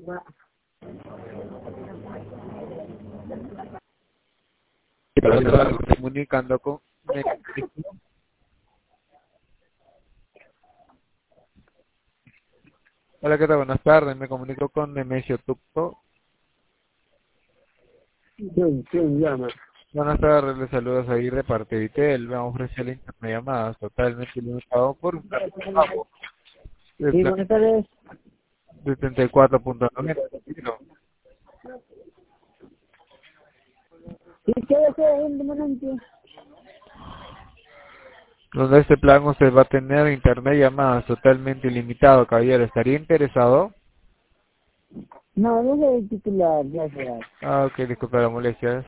Comunicando con... Hola, ¿qué tal? Buenas tardes. Me comunico con Nemesio Tupto. ¿Quién llama? Buenas tardes, les saludos ahí de parte de Itel. Vamos a ofrecerle internet llamadas totalmente limitado por un plan pago de Sí, plan buenas tardes. de 34.90, Sí, ¿qué desea un momento? donde este plan usted va a tener internet llamadas totalmente ilimitado, caballero. ¿Estaría interesado? No, no soy el titular, gracias. Ah, ok, disculpe la molestia.